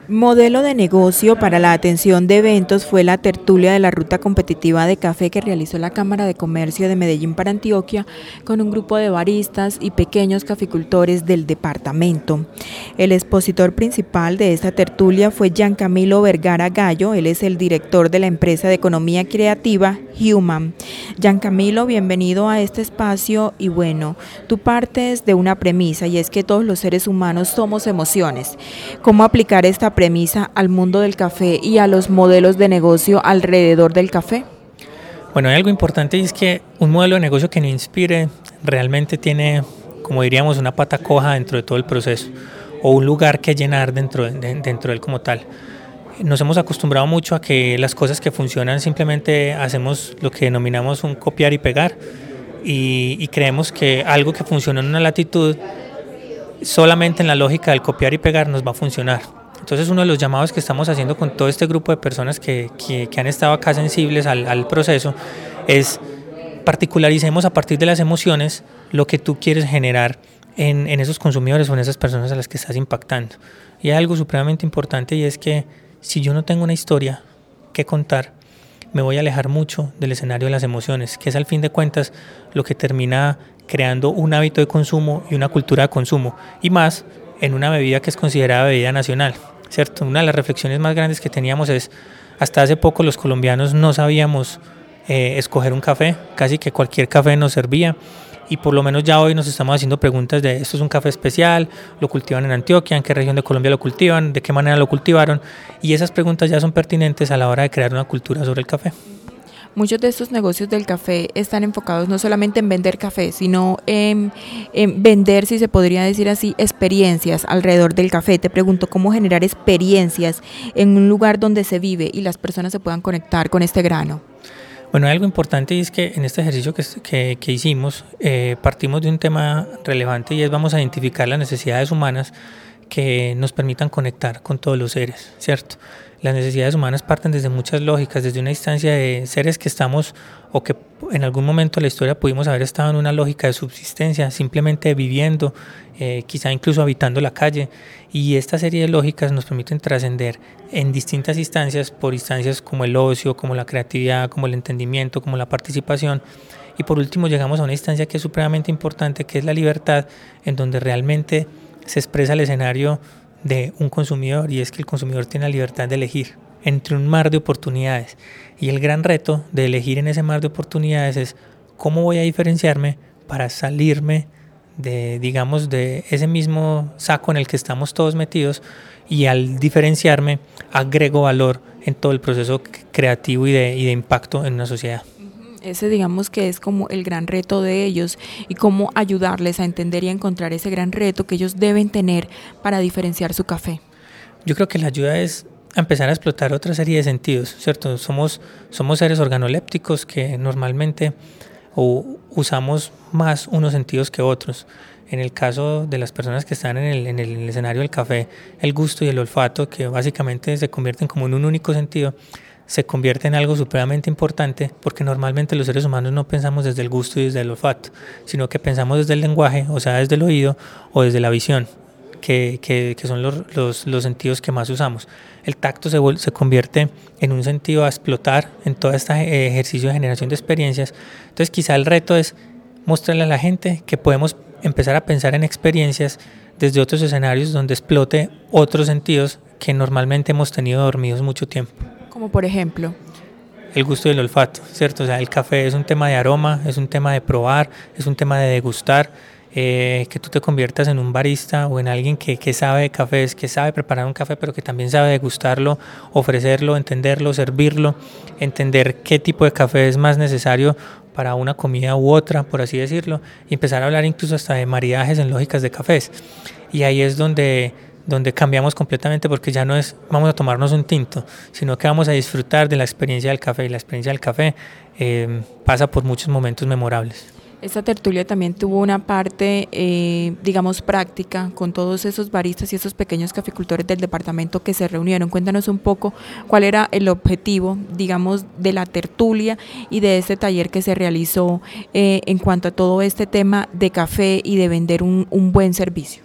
Modelo de negocio para la atención de eventos fue la tertulia de la ruta competitiva de café que realizó la Cámara de Comercio de Medellín para Antioquia con un grupo de baristas y pequeños caficultores del departamento. El expositor principal de esta tertulia fue Giancamilo Vergara Gallo, él es el director de la empresa de economía creativa Human. Giancamilo, bienvenido a este espacio y bueno, tú partes de una premisa y es que todos los seres humanos somos emociones. ¿Cómo aplicar esta premisa al mundo del café y a los modelos de negocio alrededor del café? Bueno, hay algo importante y es que un modelo de negocio que no inspire realmente tiene, como diríamos, una pata coja dentro de todo el proceso o un lugar que llenar dentro de él como tal. Nos hemos acostumbrado mucho a que las cosas que funcionan simplemente hacemos lo que denominamos un copiar y pegar y creemos que algo que funciona en una latitud solamente en la lógica del copiar y pegar nos va a funcionar. Entonces uno de los llamados que estamos haciendo con todo este grupo de personas que han estado acá sensibles al proceso es particularicemos a partir de las emociones lo que tú quieres generar en esos consumidores o en esas personas a las que estás impactando. Y hay algo supremamente importante y es que si yo no tengo una historia que contar, me voy a alejar mucho del escenario de las emociones, que es al fin de cuentas lo que termina creando un hábito de consumo y una cultura de consumo, y más en una bebida que es considerada bebida nacional, ¿cierto? Una de las reflexiones más grandes que teníamos es, hasta hace poco los colombianos no sabíamos escoger un café, casi que cualquier café nos servía, y por lo menos ya hoy nos estamos haciendo preguntas de, ¿esto es un café especial? ¿Lo cultivan en Antioquia? ¿En qué región de Colombia lo cultivan? ¿De qué manera lo cultivaron? Y esas preguntas ya son pertinentes a la hora de crear una cultura sobre el café. Muchos de estos negocios del café están enfocados no solamente en vender café, sino en vender, si se podría decir así, experiencias alrededor del café. Te pregunto, ¿cómo generar experiencias en un lugar donde se vive y las personas se puedan conectar con este grano? Bueno, hay algo importante y es que en este ejercicio que hicimos partimos de un tema relevante y es vamos a identificar las necesidades humanas que nos permitan conectar con todos los seres, ¿cierto? Las necesidades humanas parten desde muchas lógicas, desde una instancia de seres que estamos o que en algún momento de la historia pudimos haber estado en una lógica de subsistencia, simplemente viviendo, quizá incluso habitando la calle, y esta serie de lógicas nos permiten trascender en distintas instancias, por instancias como el ocio, como la creatividad, como el entendimiento, como la participación, y por último llegamos a una instancia que es supremamente importante, que es la libertad, en donde realmente se expresa el escenario de un consumidor, y es que el consumidor tiene la libertad de elegir entre un mar de oportunidades, y el gran reto de elegir en ese mar de oportunidades es cómo voy a diferenciarme para salirme de, digamos, de ese mismo saco en el que estamos todos metidos, y al diferenciarme agrego valor en todo el proceso creativo y de impacto en una sociedad. Ese digamos que es como el gran reto de ellos y cómo ayudarles a entender y a encontrar ese gran reto que ellos deben tener para diferenciar su café. Yo creo que la ayuda es empezar a explotar otra serie de sentidos, ¿cierto? Somos seres organolépticos que normalmente usamos más unos sentidos que otros. En el caso de las personas que están en el escenario del café, el gusto y el olfato, que básicamente se convierten como en un único sentido, se convierte en algo supremamente importante porque normalmente los seres humanos no pensamos desde el gusto y desde el olfato, sino que pensamos desde el lenguaje, o sea, desde el oído o desde la visión, que son los sentidos que más usamos. El tacto se convierte en un sentido a explotar en todo este ejercicio de generación de experiencias. Entonces quizá el reto es mostrarle a la gente que podemos empezar a pensar en experiencias desde otros escenarios donde explote otros sentidos que normalmente hemos tenido dormidos mucho tiempo. Como por ejemplo el gusto y el olfato, ¿cierto? O sea, el café es un tema de aroma, es un tema de probar, es un tema de degustar, que tú te conviertas en un barista o en alguien que sabe de cafés, que sabe preparar un café, pero que también sabe degustarlo, ofrecerlo, entenderlo, servirlo, entender qué tipo de café es más necesario para una comida u otra, por así decirlo, y empezar a hablar incluso hasta de maridajes en lógicas de cafés. Y ahí es donde cambiamos completamente, porque ya no es vamos a tomarnos un tinto, sino que vamos a disfrutar de la experiencia del café, y la experiencia del café pasa por muchos momentos memorables. Esta tertulia también tuvo una parte, digamos, práctica con todos esos baristas y esos pequeños caficultores del departamento que se reunieron. Cuéntanos un poco cuál era el objetivo, digamos, de la tertulia y de este taller que se realizó en cuanto a todo este tema de café y de vender un buen servicio.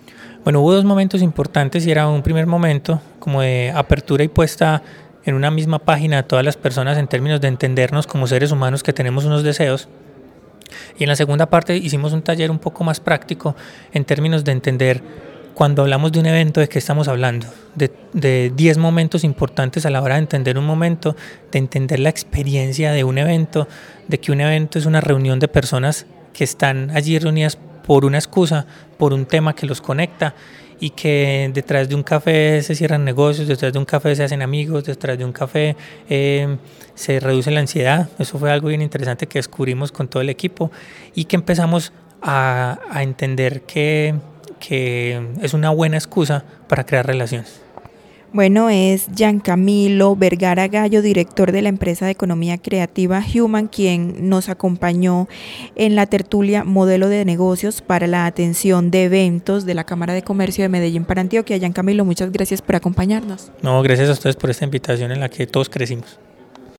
Bueno, hubo dos momentos importantes y era un primer momento como de apertura y puesta en una misma página a todas las personas en términos de entendernos como seres humanos que tenemos unos deseos. Y en la segunda parte hicimos un taller un poco más práctico en términos de entender cuando hablamos de un evento de qué estamos hablando, de 10 momentos importantes a la hora de entender un momento, de entender la experiencia de un evento, de que un evento es una reunión de personas que están allí reunidas por una excusa, por un tema que los conecta y que detrás de un café se cierran negocios, detrás de un café se hacen amigos, detrás de un café se reduce la ansiedad. Eso fue algo bien interesante que descubrimos con todo el equipo y que empezamos a entender que es una buena excusa para crear relaciones. Bueno, es Giancamilo Vergara Gallo, director de la empresa de economía creativa Human, quien nos acompañó en la tertulia Modelo de Negocios para la Atención de Eventos de la Cámara de Comercio de Medellín para Antioquia. Giancamilo, muchas gracias por acompañarnos. No, gracias a ustedes por esta invitación en la que todos crecimos.